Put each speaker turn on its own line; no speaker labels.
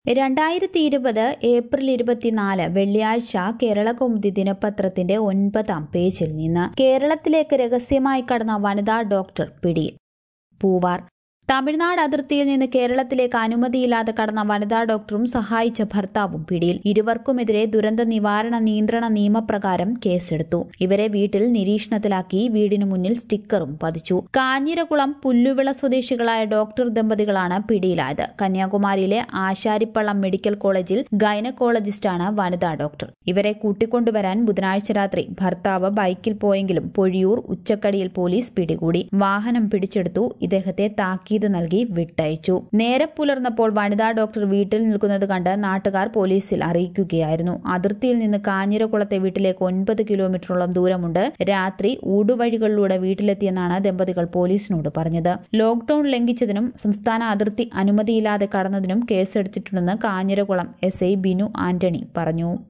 2020 April 24 വെള്ളിയാഴ്ച കേരളകൗമുദി ദിനപത്രത്തിന്റെ 9-ാം പേജിൽ നിന്ന് കേരളത്തിലേക്ക് രഹസ്യമായി കടന്ന വനിതാ ഡോക്ടർ പിടിയിൽ. പൂവാർ. തമിഴ്നാട് അതിർത്തിയിൽ നിന്ന് കേരളത്തിലേക്ക് അനുമതിയില്ലാതെ കടന്ന വനിതാ ഡോക്ടറും സഹായിച്ച ഭർത്താവും പിടിയിൽ. ഇരുവർക്കുമെതിരെ ദുരന്ത നിവാരണ നിയന്ത്രണ നിയമപ്രകാരം കേസെടുത്തു. ഇവരെ വീട്ടിൽ നിരീക്ഷണത്തിലാക്കി വീടിനു മുന്നിൽ സ്റ്റിക്കറും പതിച്ചു. കാഞ്ഞിരകുളം പുല്ലുവിള സ്വദേശികളായ ഡോക്ടർ ദമ്പതികളാണ് പിടിയിലായത്. കന്യാകുമാരിയിലെ ആശാരിപ്പള്ളം മെഡിക്കൽ കോളേജിൽ ഗൈനക്കോളജിസ്റ്റാണ് വനിതാ ഡോക്ടർ. ഇവരെ കൂട്ടിക്കൊണ്ടുവരാൻ ബുധനാഴ്ച രാത്രി ഭർത്താവ് ബൈക്കിൽ പോയെങ്കിലും പൊഴിയൂർ ഉച്ചക്കടിയിൽ പോലീസ് പിടികൂടി. വാഹനം പിടിച്ചെടുത്തു. ഇദ്ദേഹത്തെ താക്കീത് നൽകി വിട്ടയച്ചു. നേരം പുലർന്നപ്പോൾ വനിതാ ഡോക്ടർ വീട്ടിൽ നിൽക്കുന്നത് കണ്ട് നാട്ടുകാർ പോലീസിൽ അറിയിക്കുകയായിരുന്നു. അതിർത്തിയിൽ നിന്ന് കാഞ്ഞിരകുളത്തെ വീട്ടിലേക്ക് 9 കിലോമീറ്ററോളം ദൂരമുണ്ട്. രാത്രി ഊടുവഴികളിലൂടെ വീട്ടിലെത്തിയെന്നാണ് ദമ്പതികൾ പോലീസിനോട് പറഞ്ഞത്. ലോക്ഡൌൺ ലംഘിച്ചതിനും സംസ്ഥാന അതിർത്തി അനുമതിയില്ലാതെ കടന്നതിനും കേസെടുത്തിട്ടുണ്ടെന്ന് കാഞ്ഞിരകുളം SI ബിനു ആന്റണി പറഞ്ഞു.